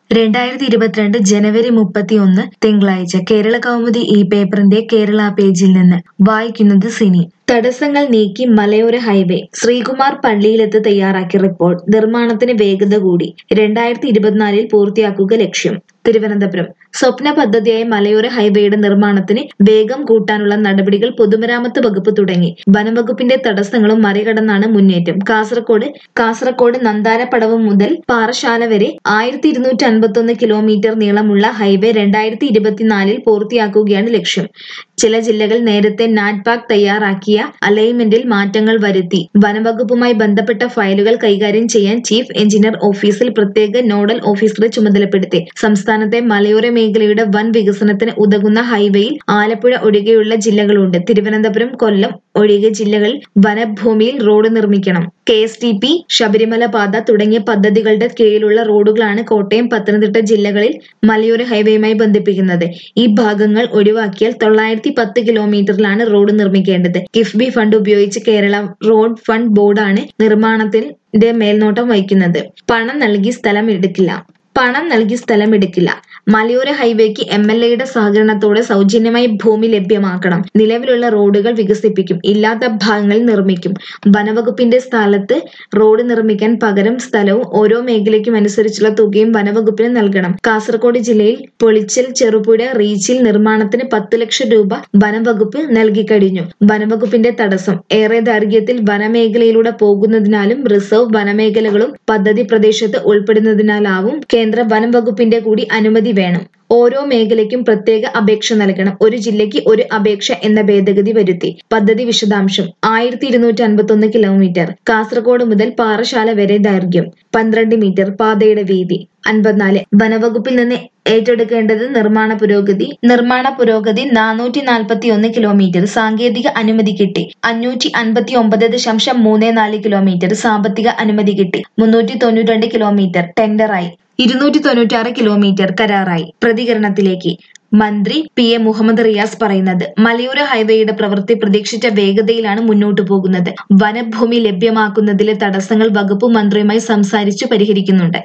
2022 ജനുവരി 31 തിങ്കളാഴ്ച കേരള കൗമുദി ഈ പേപ്പറിന്റെ കേരള പേജിൽ നിന്ന് വായിക്കുന്നത് സിനി. തടസ്സങ്ങൾ നീക്കി മലയോര ഹൈവേ. ശ്രീകുമാർ പള്ളിയിലെത്ത് തയ്യാറാക്കിയ റിപ്പോർട്ട്. നിർമ്മാണത്തിന് വേഗത കൂടി. 2024 പൂർത്തിയാക്കുക ലക്ഷ്യം. തിരുവനന്തപുരം. സ്വപ്ന പദ്ധതിയായ മലയോര ഹൈവേയുടെ നിർമ്മാണത്തിന് വേഗം കൂട്ടാനുള്ള നടപടികൾ പൊതുമരാമത്ത് വകുപ്പ് തുടങ്ങി. വനംവകുപ്പിന്റെ തടസ്സങ്ങളും മറികടന്നാണ് മുന്നേറ്റം. കാസർകോട് നന്താരപ്പടവ് മുതൽ പാറശാല വരെ 1251 കിലോമീറ്റർ നീളമുള്ള ഹൈവേ 2024 പൂർത്തിയാക്കുകയാണ് ലക്ഷ്യം. ചില ജില്ലകൾ നേരത്തെ നാറ്റ്പാക് തയ്യാറാക്കിയ അലൈൻമെന്റിൽ മാറ്റങ്ങൾ വരുത്തി. വനംവകുപ്പുമായി ബന്ധപ്പെട്ട ഫയലുകൾ കൈകാര്യം ചെയ്യാൻ ചീഫ് എഞ്ചിനീയർ ഓഫീസിൽ പ്രത്യേക നോഡൽ ഓഫീസറെ ചുമതലപ്പെടുത്തി. സംസ്ഥാനത്തെ മലയോര മേഖലയുടെ വൻ വികസനത്തിന് ഉതകുന്ന ഹൈവേയിൽ ആലപ്പുഴ ഒഴികെയുള്ള ജില്ലകളുണ്ട്. തിരുവനന്തപുരം, കൊല്ലം ഒഴികെ ജില്ലകളിൽ വനഭൂമിയിൽ റോഡ് നിർമ്മിക്കണം. KSTP, ശബരിമല പാത തുടങ്ങിയ പദ്ധതികളുടെ കീഴിലുള്ള റോഡുകളാണ് കോട്ടയം, പത്തനംതിട്ട ജില്ലകളിൽ മലയോര ഹൈവേയുമായി ബന്ധിപ്പിക്കുന്നത്. ഈ ഭാഗങ്ങൾ ഒഴിവാക്കിയാൽ 910 കിലോമീറ്ററിലാണ് റോഡ് നിർമ്മിക്കേണ്ടത്. കിഫ്ബി ഫണ്ട് ഉപയോഗിച്ച് കേരള റോഡ് ഫണ്ട് ബോർഡാണ് നിർമ്മാണത്തിന്റെ മേൽനോട്ടം വഹിക്കുന്നത്. പണം നൽകി സ്ഥലം എടുക്കില്ല. മലയോര ഹൈവേക്ക് MLAയുടെ സഹകരണത്തോടെ സൗജന്യമായി ഭൂമി ലഭ്യമാക്കണം. നിലവിലുള്ള റോഡുകൾ വികസിപ്പിക്കും. ഇല്ലാത്ത ഭാഗങ്ങളിൽ നിർമ്മിക്കും. വനവകുപ്പിന്റെ സ്ഥലത്ത് റോഡ് നിർമ്മിക്കാൻ പകരം സ്ഥലവും ഓരോ മേഖലയ്ക്കും അനുസരിച്ചുള്ള തുകയും വനവകുപ്പിന് നൽകണം. കാസർഗോഡ് ജില്ലയിൽ പൊളിച്ചൽ, ചെറുപുഴ റീച്ചിൽ നിർമ്മാണത്തിന് 10 ലക്ഷം രൂപ വനംവകുപ്പ് നൽകിക്കഴിഞ്ഞു. വനവകുപ്പിന്റെ തടസ്സം. ഏറെ ദൈർഘ്യത്തിൽ വനമേഖലയിലൂടെ പോകുന്നതിനാലും റിസർവ് വനമേഖലകളും പദ്ധതി പ്രദേശത്ത് ഉൾപ്പെടുന്നതിനാലാവും കേന്ദ്ര വനം വകുപ്പിന്റെ കൂടി അനുമതി വേണം. ഓരോ മേഖലയ്ക്കും പ്രത്യേക അപേക്ഷ നൽകണം. ഒരു ജില്ലയ്ക്ക് ഒരു അപേക്ഷ എന്ന ഭേദഗതി വരുത്തി. പദ്ധതി വിശദാംശം. 1251 കിലോമീറ്റർ. കാസർഗോഡ് മുതൽ പാറശാല വരെ ദൈർഘ്യം 12 മീറ്റർ. പാതയുടെ വീതി 54. വനവകുപ്പിൽ നിന്ന് ഏറ്റെടുക്കേണ്ടത് നിർമ്മാണ പുരോഗതി 441 കിലോമീറ്റർ. സാങ്കേതിക അനുമതി കിട്ടി 559.34 കിലോമീറ്റർ. സാമ്പത്തിക അനുമതി കിട്ടി 392 കിലോമീറ്റർ. ടെൻഡറായി 296 കിലോമീറ്റർ. കരാറായി. പ്രതികരണത്തിലേക്ക്. മന്ത്രി PA മുഹമ്മദ് റിയാസ് പറയുന്നത്, മലയോര ഹൈവേയുടെ പ്രവൃത്തി പ്രതീക്ഷിച്ച വേഗതയിലാണ് മുന്നോട്ടു പോകുന്നത്. വനഭൂമി ലഭ്യമാക്കുന്നതിലെ തടസ്സങ്ങൾ വകുപ്പ് മന്ത്രിയുമായി സംസാരിച്ചു പരിഹരിക്കുന്നുണ്ട്.